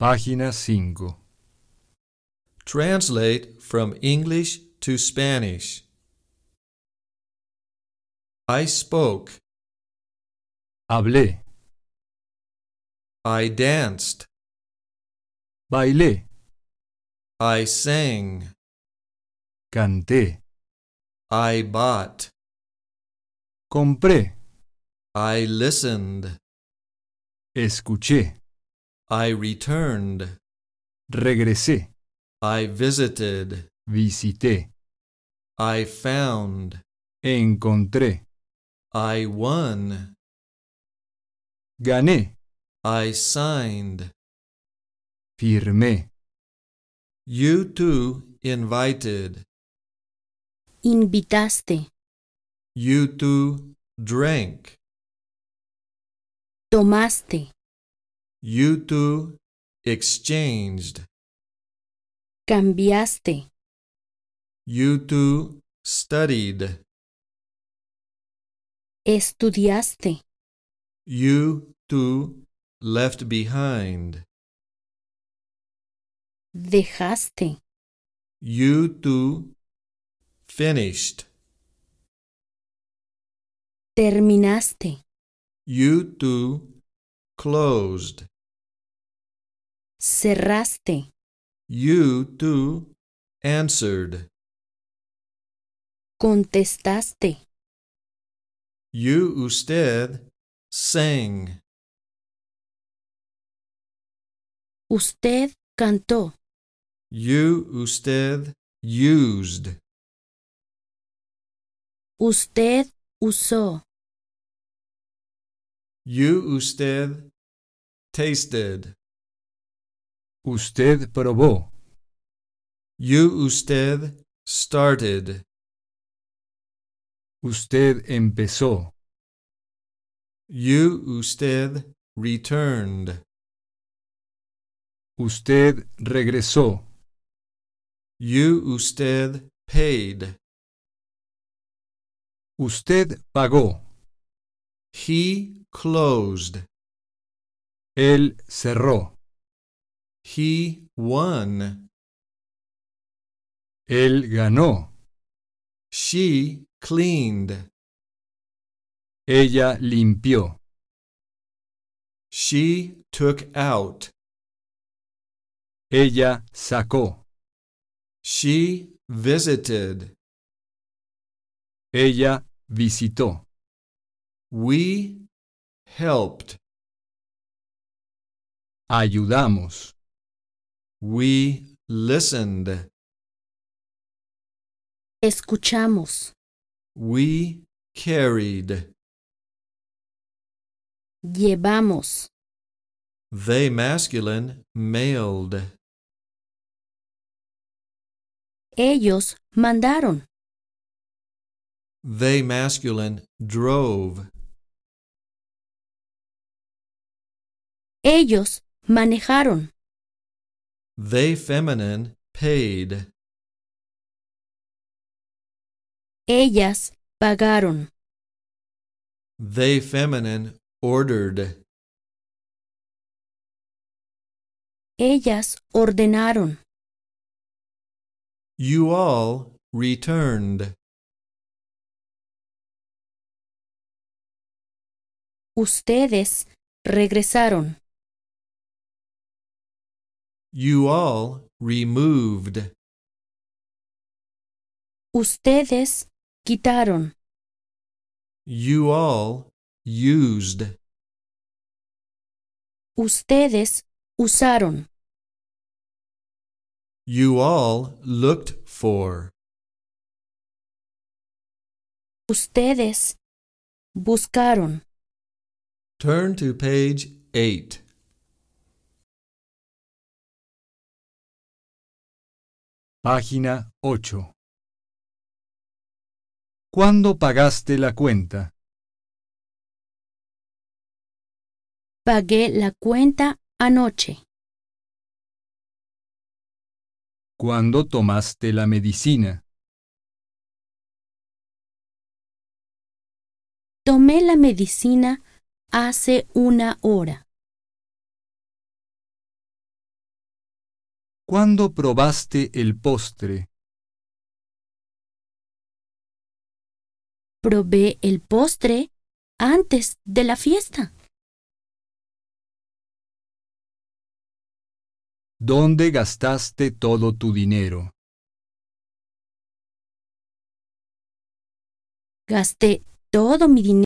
Página 5. Translate from English to Spanish. I spoke. Hablé. I danced. Bailé. I sang. Canté. I bought. Compré. I listened. Escuché. I returned. Regresé. I visited. Visité. I found. Encontré. I won. Gané. I signed. Firmé. You too invited. Invitaste. You too drank. Tomaste. You too exchanged. Cambiaste. You too studied. Estudiaste. You too left behind. Dejaste. You too finished. Terminaste. You too closed. Cerraste. You too answered. Contestaste. Usted sang. Usted cantó. Usted used. Usted usó. Usted tasted. Usted probó. Usted started. Usted empezó. Usted returned. Usted regresó. Usted paid. Usted pagó. He closed. Él cerró. He won. Él ganó. She cleaned. Ella limpió. She took out. Ella sacó. She visited. Ella visitó. We helped. Ayudamos. We listened. Escuchamos. We carried. Llevamos. They masculine mailed. Ellos mandaron. They masculine drove. Ellos manejaron. They feminine paid. Ellas pagaron. They feminine ordered. Ellas ordenaron. You all returned. Ustedes regresaron. You all removed. Ustedes quitaron. You all used. Ustedes usaron. You all looked for. Ustedes buscaron. Turn to page 8. Página 8. ¿Cuándo pagaste la cuenta? Pagué la cuenta anoche. ¿Cuándo tomaste la medicina? Tomé la medicina hace 1 hora. ¿Cuándo probaste el postre? Probé el postre antes de la fiesta. ¿Dónde gastaste todo tu dinero? Gasté todo mi dinero